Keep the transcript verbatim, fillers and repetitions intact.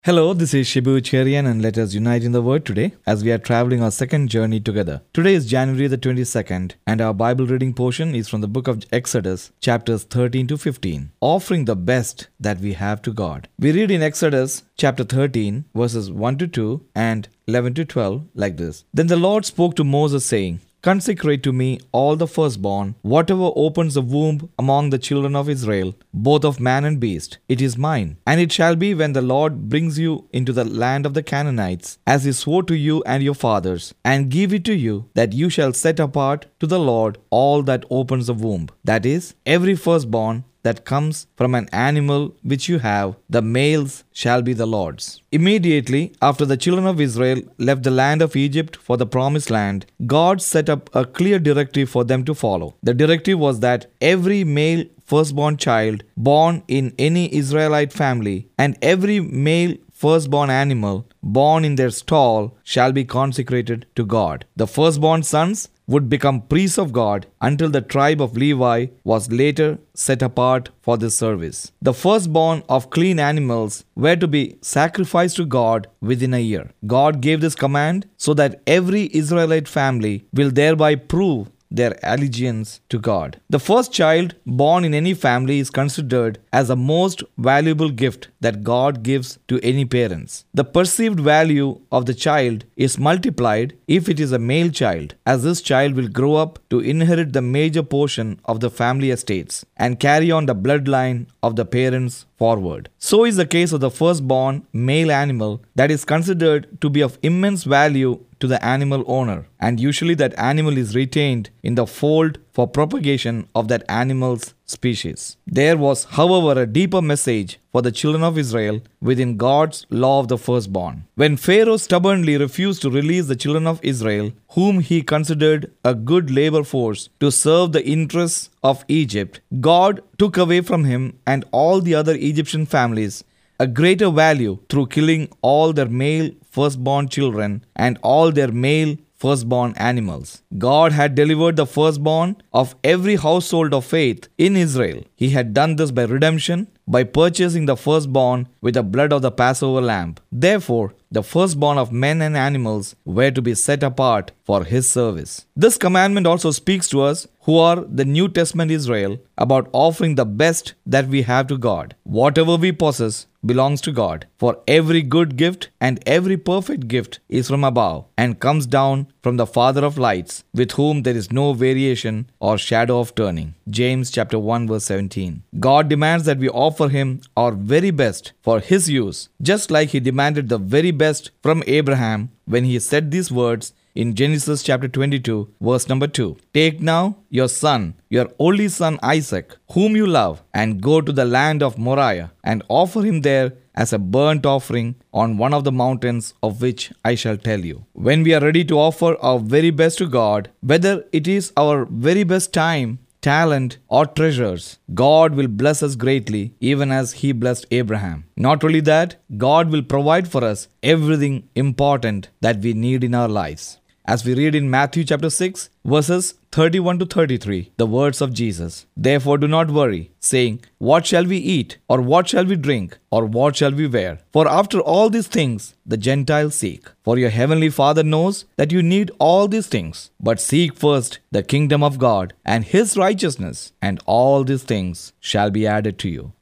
Hello, this is Shibu Cherian and let us unite in the Word today as we are traveling our second journey together. Today is January the twenty-second and our Bible reading portion is from the book of Exodus, chapters thirteen to fifteen, offering the best that we have to God. We read in Exodus chapter thirteen, verses one to two and eleven to twelve like this. Then the Lord spoke to Moses saying, Consecrate to me all the firstborn, whatever opens the womb among the children of Israel, both of man and beast. It is mine. And it shall be when the Lord brings you into the land of the Canaanites, as he swore to you and your fathers, and give it to you, that you shall set apart to the Lord all that opens the womb. That is, every firstborn that comes from an animal which you have, the males shall be the Lord's. Immediately after the children of Israel left the land of Egypt for the promised land, God set up a clear directive for them to follow. The directive was that every male firstborn child born in any Israelite family and every male firstborn animal born in their stall shall be consecrated to God. The firstborn sons would become priests of God until the tribe of Levi was later set apart for this service. The firstborn of clean animals were to be sacrificed to God within a year. God gave this command so that every Israelite family will thereby prove their allegiance to God. The first child born in any family is considered as the most valuable gift that God gives to any parents. The perceived value of the child is multiplied if it is a male child, as this child will grow up to inherit the major portion of the family estates and carry on the bloodline of the parents forward. So is the case of the firstborn male animal that is considered to be of immense value to the animal owner, and usually that animal is retained in the fold for propagation of that animal's species. There was, however, a deeper message for the children of Israel within God's law of the firstborn. When Pharaoh stubbornly refused to release the children of Israel, whom he considered a good labor force to serve the interests of Egypt, God took away from him and all the other Egyptian families a greater value through killing all their male firstborn children and all their male firstborn animals. God had delivered the firstborn of every household of faith in Israel. He had done this by redemption, by purchasing the firstborn with the blood of the Passover lamb. Therefore, the firstborn of men and animals were to be set apart for his service. This commandment also speaks to us who are the New Testament Israel about offering the best that we have to God. Whatever we possess belongs to God. For every good gift and every perfect gift is from above and comes down from the Father of lights, with whom there is no variation or shadow of turning. James chapter one verse seventeen. God demands that we offer him our very best for his use, just like he demanded the very best from Abraham when he said these words in Genesis chapter twenty-two, verse number two. Take now your son, your only son Isaac, whom you love, and go to the land of Moriah, and offer him there as a burnt offering on one of the mountains of which I shall tell you. When we are ready to offer our very best to God, whether it is our very best time, talent, or treasures, God will bless us greatly, even as he blessed Abraham. Not only that, God will provide for us everything important that we need in our lives. As we read in Matthew chapter six, verses thirty-one to thirty-three, the words of Jesus. Therefore do not worry, saying, What shall we eat? Or what shall we drink? Or what shall we wear? For after all these things the Gentiles seek. For your heavenly Father knows that you need all these things. But seek first the kingdom of God and his righteousness, and all these things shall be added to you.